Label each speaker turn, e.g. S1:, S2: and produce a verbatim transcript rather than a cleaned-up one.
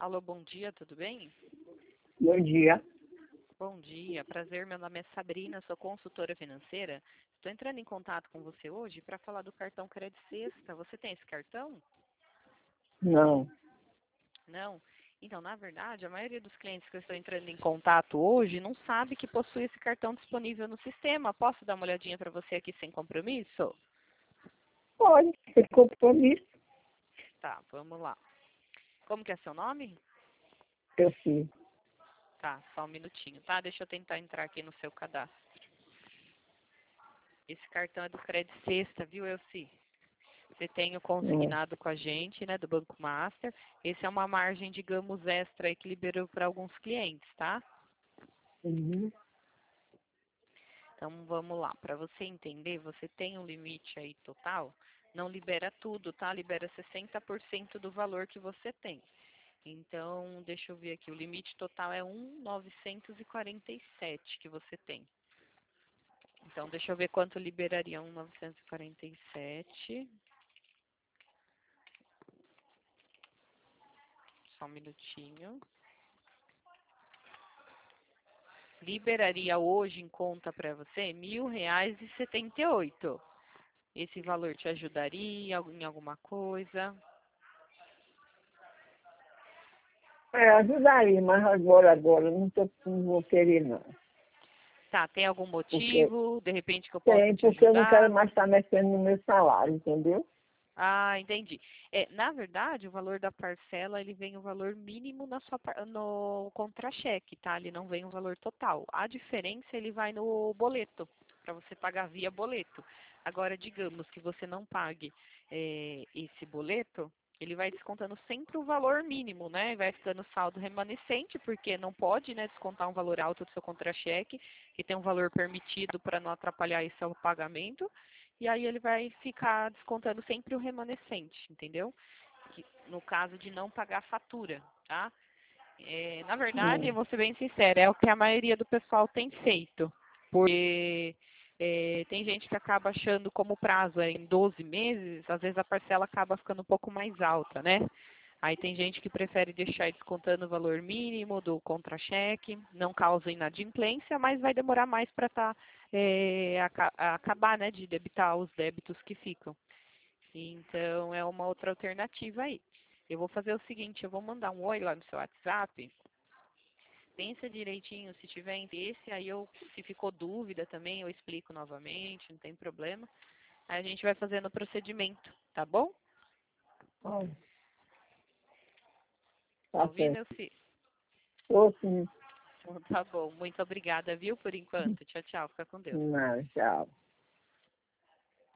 S1: Alô, bom dia, tudo bem?
S2: Bom dia.
S1: Bom dia, prazer, meu nome é Sabrina, sou consultora financeira. Estou entrando em contato com você hoje para falar do cartão Crédito Sexta. Você tem esse cartão?
S2: Não.
S1: Não? Então, na verdade, a maioria dos clientes que eu estou entrando em contato hoje não sabe que possui esse cartão disponível no sistema. Posso dar uma olhadinha para você aqui sem compromisso?
S2: Pode, sem compromisso.
S1: Tá, vamos lá. Como que é seu nome?
S2: Eu sim.
S1: Tá, só um minutinho, tá? Deixa eu tentar entrar aqui no seu cadastro. Esse cartão é do Crédito Sexta, viu, Elci? Você tem o
S2: Hum.
S1: consignado com a gente, né, do Banco Master. Esse é uma margem, digamos, extra aí que liberou para alguns clientes, tá?
S2: Uhum.
S1: Então, vamos lá. Para você entender, você tem um limite aí total. Não libera tudo, tá? Libera sessenta por cento do valor que você tem. Então, deixa eu ver aqui. O limite total é um mil novecentos e quarenta e sete que você tem. Então, deixa eu ver quanto liberaria um mil novecentos e quarenta e sete. Só um minutinho. Liberaria hoje em conta para você mil reais e setenta e oito. Esse valor te ajudaria em alguma coisa?
S2: É, ajudaria, mas agora, agora, não, tô, não vou querer, não.
S1: Tá, tem algum
S2: Porque
S1: motivo, de repente, que eu possa
S2: tem,
S1: te
S2: porque eu não quero
S1: ajudar?
S2: mais estar mexendo no meu salário, entendeu?
S1: Ah, entendi. É, na verdade, o valor da parcela, ele vem o valor mínimo na sua, par- no contra-cheque, tá? Ele não vem o valor total. A diferença, ele vai no boleto, para você pagar via boleto. Agora, digamos que você não pague é, esse boleto, ele vai descontando sempre o valor mínimo, né? Vai ficando saldo remanescente, porque não pode, né, descontar um valor alto do seu contra-cheque, que tem um valor permitido para não atrapalhar esse seu pagamento. E aí ele vai ficar descontando sempre o remanescente, entendeu? Que, no caso de não pagar a fatura, tá? É, na verdade,
S2: Hum.
S1: vou ser bem sincera, é o que a maioria do pessoal tem feito. Porque é, tem gente que acaba achando como o prazo é em doze meses, às vezes a parcela acaba ficando um pouco mais alta, né? Aí tem gente que prefere deixar descontando o valor mínimo do contra-cheque, não causa inadimplência, mas vai demorar mais para tá, é, aca acabar, né, de debitar os débitos que ficam. Então, é uma outra alternativa aí. Eu vou fazer o seguinte, eu vou mandar um oi lá no seu WhatsApp. Pensa direitinho, se tiver interesse, aí eu, se ficou dúvida também, eu explico novamente, não tem problema. Aí a gente vai fazendo o procedimento, tá bom?
S2: Olha,
S1: Tá
S2: tá
S1: ouvindo,
S2: certo.
S1: Elci?
S2: Tô sim.
S1: Então, tá bom. Muito obrigada, viu, por enquanto. Tchau, tchau. Fica com Deus.
S2: Não, tchau.